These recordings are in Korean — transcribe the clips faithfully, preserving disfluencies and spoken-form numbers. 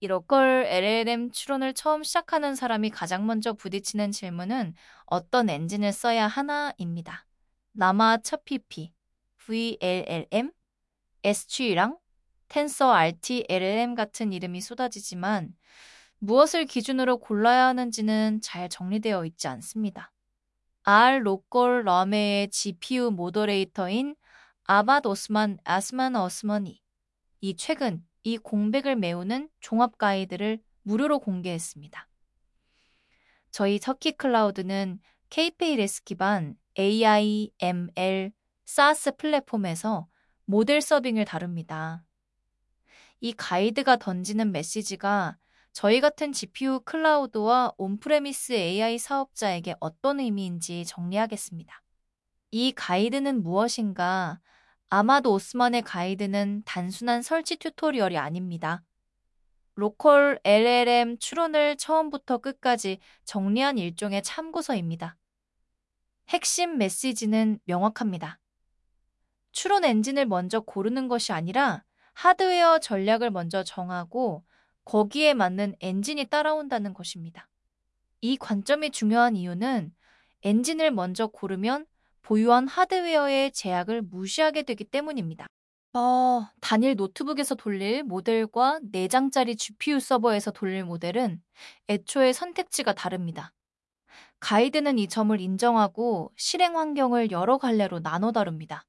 이 로컬 엘엘엠 추론을 처음 시작하는 사람이 가장 먼저 부딪히는 질문은 어떤 엔진을 써야 하나입니다. 라마 차피피, 브이엘엘엠, 에스지랑 텐서 알티 엘엘엠 같은 이름이 쏟아지지만 무엇을 기준으로 골라야 하는지는 잘 정리되어 있지 않습니다. R 로컬 러메의 지피유 모더레이터인 아바드 오스만 아스만 어스머니 이 최근 이 공백을 메우는 종합 가이드를 무료로 공개했습니다. 저희 터키 클라우드는 케이피엘에스 기반 에이아이, 엠엘, 사스 플랫폼에서 모델 서빙을 다룹니다. 이 가이드가 던지는 메시지가 저희 같은 지피유 클라우드와 온프레미스 에이아이 사업자에게 어떤 의미인지 정리하겠습니다. 이 가이드는 무엇인가? 아마드 오스만의 가이드는 단순한 설치 튜토리얼이 아닙니다. 로컬 엘엘엠 추론을 처음부터 끝까지 정리한 일종의 참고서입니다. 핵심 메시지는 명확합니다. 추론 엔진을 먼저 고르는 것이 아니라 하드웨어 전략을 먼저 정하고 거기에 맞는 엔진이 따라온다는 것입니다. 이 관점이 중요한 이유는 엔진을 먼저 고르면 보유한 하드웨어의 제약을 무시하게 되기 때문입니다. 어, 단일 노트북에서 돌릴 모델과 네 장짜리 지피유 서버에서 돌릴 모델은 애초에 선택지가 다릅니다. 가이드는 이 점을 인정하고 실행 환경을 여러 갈래로 나눠 다룹니다.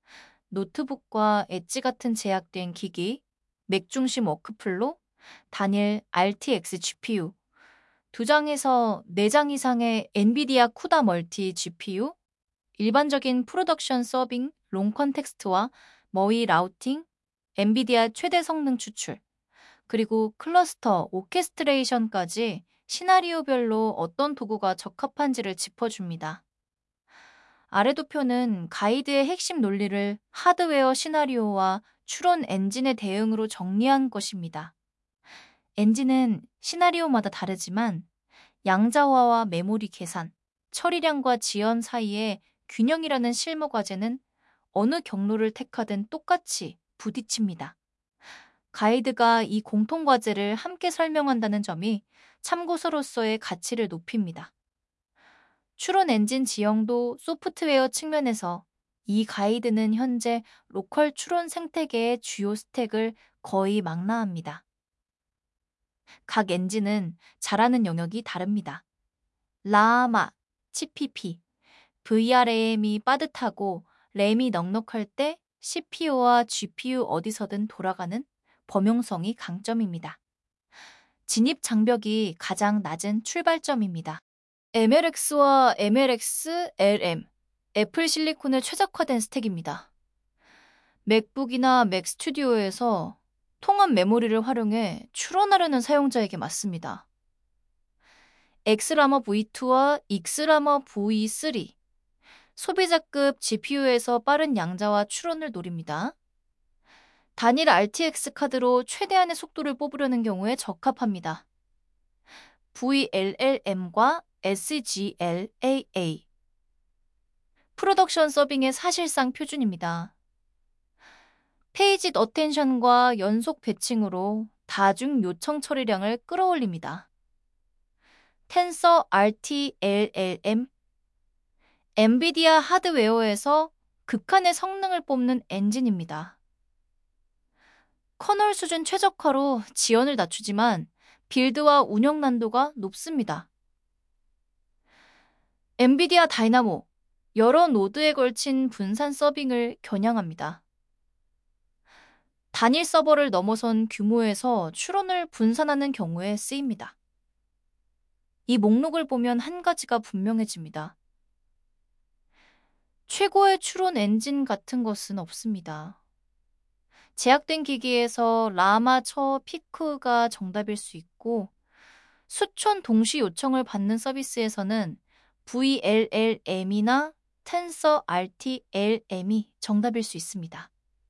노트북과 엣지 같은 제약된 기기, 맥 중심 워크플로, 단일 알티엑스 지피유, 두 장에서 네 장 이상의 엔비디아 쿠다 멀티 지피유, 일반적인 프로덕션 서빙, 롱 컨텍스트와 머위 라우팅, 엔비디아 최대 성능 추출, 그리고 클러스터, 오케스트레이션까지 시나리오별로 어떤 도구가 적합한지를 짚어줍니다. 아래 도표는 가이드의 핵심 논리를 하드웨어 시나리오와 추론 엔진의 대응으로 정리한 것입니다. 엔진은 시나리오마다 다르지만 양자화와 메모리 계산, 처리량과 지연 사이의 균형이라는 실무 과제는 어느 경로를 택하든 똑같이 부딪힙니다. 가이드가 이 공통 과제를 함께 설명한다는 점이 참고서로서의 가치를 높입니다. 추론 엔진 지형도 소프트웨어 측면에서 이 가이드는 현재 로컬 추론 생태계의 주요 스택을 거의 망라합니다. 각 엔진은 잘하는 영역이 다릅니다. 라마, 치피피, 브이알엠이 빠듯하고 램이 넉넉할 때 씨피유와 지피유 어디서든 돌아가는 범용성이 강점입니다. 진입 장벽이 가장 낮은 출발점입니다. 엠엘엑스와 엠엘엑스 엘엠, 애플 실리콘에 최적화된 스택입니다. 맥북이나 맥 스튜디오에서 통합 메모리를 활용해 추론하려는 사용자에게 맞습니다. 엑스라머 브이투와 익스라머 브이쓰리, 소비자급 지피유에서 빠른 양자와 추론을 노립니다. 단일 알티엑스 카드로 최대한의 속도를 뽑으려는 경우에 적합합니다. 브이엘엘엠과 에스지엘에이에이, 프로덕션 서빙의 사실상 표준입니다. 페이지 어텐션과 연속 배칭으로 다중 요청 처리량을 끌어올립니다. 텐서 알티엘엘엠, 엔비디아 하드웨어에서 극한의 성능을 뽑는 엔진입니다. 커널 수준 최적화로 지연을 낮추지만 빌드와 운영 난도가 높습니다. 엔비디아 다이나모, 여러 노드에 걸친 분산 서빙을 겨냥합니다. 단일 서버를 넘어선 규모에서 추론을 분산하는 경우에 쓰입니다. 이 목록을 보면 한 가지가 분명해집니다. 최고의 추론 엔진 같은 것은 없습니다. 제약된 기기에서 라마, 처, 피크가 정답일 수 있고 수천 동시 요청을 받는 서비스에서는 브이엘엘엠이나 텐서 알티엘엠이 정답일 수 있습니다.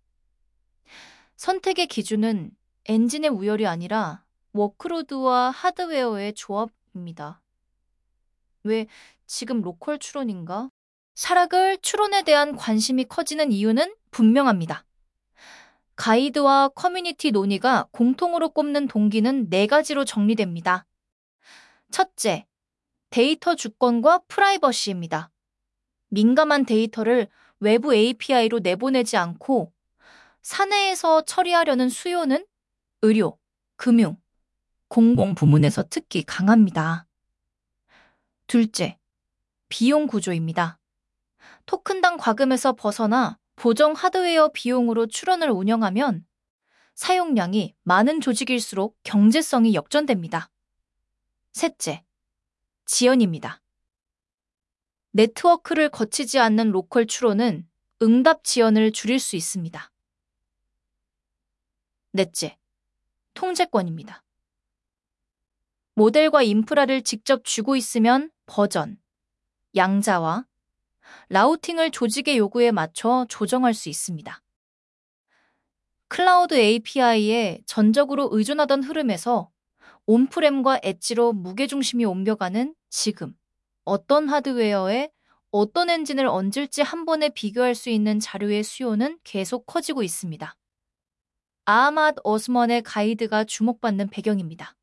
선택의 기준은 엔진의 우열이 아니라 워크로드와 하드웨어의 조합입니다. 왜 지금 로컬 추론인가? 사락을 추론에 대한 관심이 커지는 이유는 분명합니다. 가이드와 커뮤니티 논의가 공통으로 꼽는 동기는 네 가지로 정리됩니다. 첫째, 데이터 주권과 프라이버시입니다. 민감한 데이터를 외부 에이피아이로 내보내지 않고 사내에서 처리하려는 수요는 의료, 금융, 공공 부문에서 특히 강합니다. 둘째, 비용 구조입니다. 토큰당 과금에서 벗어나 보정 하드웨어 비용으로 출원을 운영하면 사용량이 많은 조직일수록 경제성이 역전됩니다. 셋째, 지연입니다. 네트워크를 거치지 않는 로컬 추론은 응답 지연을 줄일 수 있습니다. 넷째, 통제권입니다. 모델과 인프라를 직접 쥐고 있으면 버전, 양자와 라우팅을 조직의 요구에 맞춰 조정할 수 있습니다. 클라우드 에이피아이에 전적으로 의존하던 흐름에서 온프렘과 엣지로 무게중심이 옮겨가는 지금, 어떤 하드웨어에 어떤 엔진을 얹을지 한 번에 비교할 수 있는 자료의 수요는 계속 커지고 있습니다. 아하마드 오스먼의 가이드가 주목받는 배경입니다.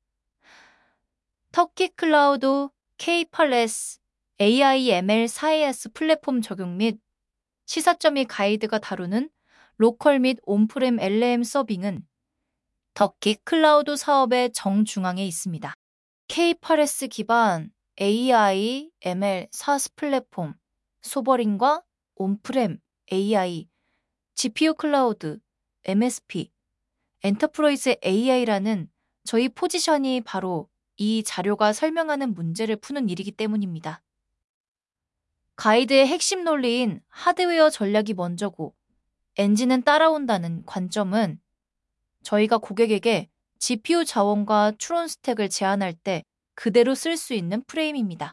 터키 클라우드 케이 에이ट 에스 에이아이 엠엘 사이에스 플랫폼 적용 및 시사점이 가이드가 다루는 로컬 및 온프렘 엘엘엠 서빙은 터키 클라우드 사업의 정중앙에 있습니다. 케이 에이ट 에스 기반 에이아이 엠엘 사스 플랫폼, 소버링과 온프렘 에이아이, 지피유 클라우드, 엠에스피, 엔터프라이즈 에이아이라는 저희 포지션이 바로 이 자료가 설명하는 문제를 푸는 일이기 때문입니다. 가이드의 핵심 논리인 하드웨어 전략이 먼저고 엔진은 따라온다는 관점은 저희가 고객에게 지피유 자원과 추론 스택을 제안할 때 그대로 쓸 수 있는 프레임입니다.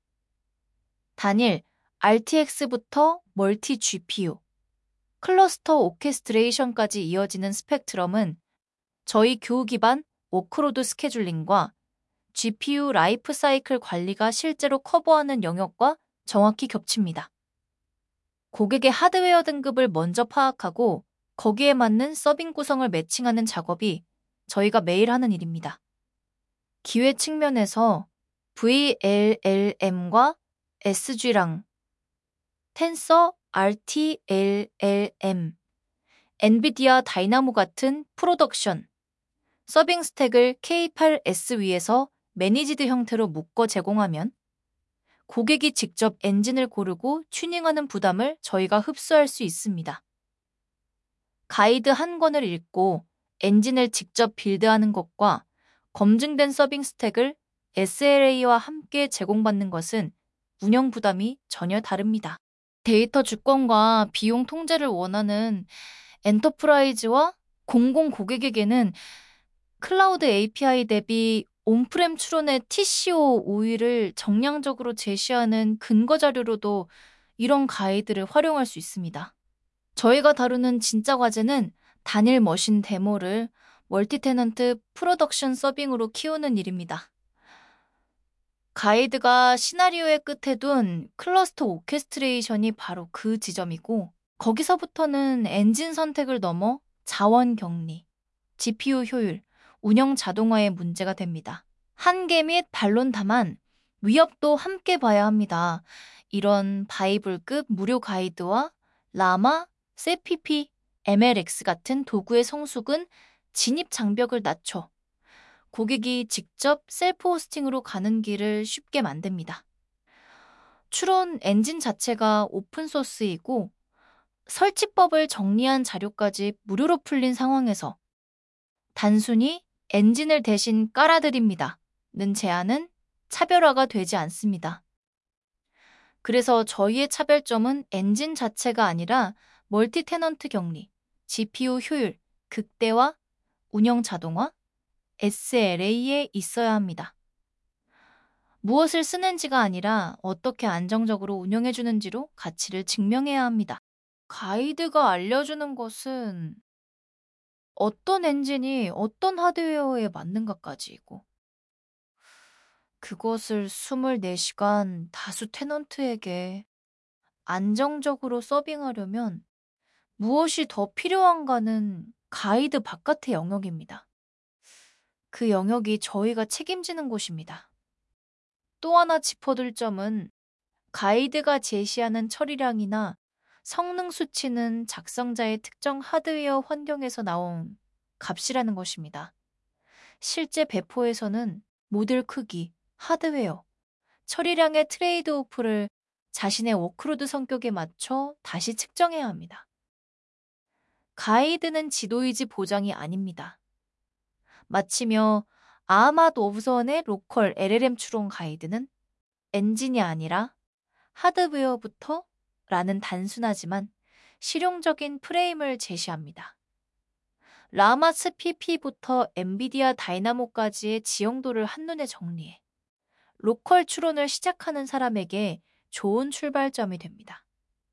단일 알티엑스부터 멀티 지피유, 클러스터 오케스트레이션까지 이어지는 스펙트럼은 저희 교우 기반 워크로드 스케줄링과 지피유 라이프 사이클 관리가 실제로 커버하는 영역과 정확히 겹칩니다. 고객의 하드웨어 등급을 먼저 파악하고 거기에 맞는 서빙 구성을 매칭하는 작업이 저희가 매일 하는 일입니다. 기회 브이엘엘엠과 에스지랑 텐서 알티엘엘엠, 엔비디아 다이나모 같은 프로덕션, 서빙 스택을 케이 에이트 에스 위에서 매니지드 형태로 묶어 제공하면 고객이 직접 엔진을 고르고 튜닝하는 부담을 저희가 흡수할 수 있습니다. 가이드 한 권을 읽고 엔진을 직접 빌드하는 것과 검증된 서빙 스택을 에스엘에이와 함께 제공받는 것은 운영 부담이 전혀 다릅니다. 데이터 주권과 비용 통제를 원하는 엔터프라이즈와 공공 고객에게는 클라우드 에이피아이 대비 온프렘 추론의 티씨오 우위를 정량적으로 제시하는 근거 자료로도 이런 가이드를 활용할 수 있습니다. 저희가 다루는 진짜 과제는 단일 머신 데모를 멀티 테넌트 프로덕션 서빙으로 키우는 일입니다. 가이드가 시나리오의 끝에 둔 클러스터 오케스트레이션이 바로 그 지점이고 거기서부터는 엔진 선택을 넘어 자원 격리, 지피유 효율, 운영 자동화의 문제가 됩니다. 한계 및 반론 다만 위협도 함께 봐야 합니다. 이런 바이블급 무료 가이드와 라마, 세피피, 엠엘엑스 같은 도구의 성숙은 진입 장벽을 낮춰 고객이 직접 셀프 호스팅으로 가는 길을 쉽게 만듭니다. 추론 엔진 자체가 오픈소스이고 설치법을 정리한 자료까지 무료로 풀린 상황에서 단순히 엔진을 대신 깔아드립니다. 는 제안은 차별화가 되지 않습니다. 그래서 저희의 차별점은 엔진 자체가 아니라 멀티 테넌트 격리, 지피유 효율, 극대화, 운영 자동화, 에스엘에이에 있어야 합니다. 무엇을 쓰는지가 아니라 어떻게 안정적으로 운영해주는지로 가치를 증명해야 합니다. 가이드가 알려주는 것은 어떤 엔진이 어떤 하드웨어에 맞는가까지이고 그것을 이십사 시간 다수 테넌트에게 안정적으로 서빙하려면 무엇이 더 필요한가는 가이드 바깥의 영역입니다. 그 영역이 저희가 책임지는 곳입니다. 또 하나 짚어둘 점은 가이드가 제시하는 처리량이나 성능 수치는 작성자의 특정 하드웨어 환경에서 나온 값이라는 것입니다. 실제 배포에서는 모듈 크기, 하드웨어, 처리량의 트레이드 오프를 자신의 워크로드 성격에 맞춰 다시 측정해야 합니다. 가이드는 지도이지 보장이 아닙니다. 마치며 아하마드 오브선의 로컬 엘엘엠 추론 가이드는 엔진이 아니라 하드웨어부터 라는 단순하지만 실용적인 프레임을 제시합니다. 라마스 피피부터 엔비디아 다이나모까지의 지형도를 한눈에 정리해 로컬 추론을 시작하는 사람에게 좋은 출발점이 됩니다.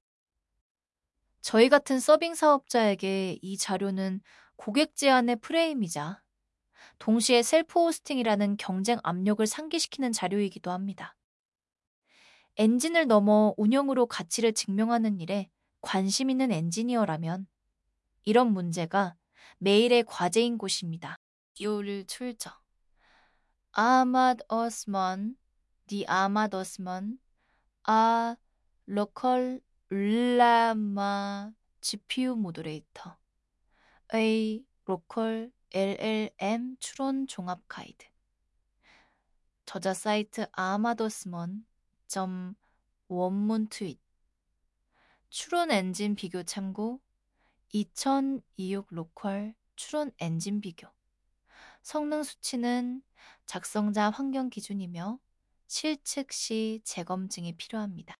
저희 같은 서빙 사업자에게 이 자료는 고객 제안의 프레임이자 동시에 셀프 호스팅이라는 경쟁 압력을 상기시키는 자료이기도 합니다. 엔진을 넘어 운영으로 가치를 증명하는 일에 관심 있는 엔지니어라면 이런 문제가 매일의 과제인 곳입니다. 디오를 출정. 아마드 오스만, 디 아마드 오스만, 아 로컬 라마 지피유 모듈레이터, A 로컬 엘엘엠 추론 종합 가이드. 저자 사이트 아마도스먼 점 원문 트윗. 추론 엔진 비교 참고 이천이십육 로컬 추론 엔진 비교. 성능 수치는 작성자 환경 기준이며 실측 시 재검증이 필요합니다.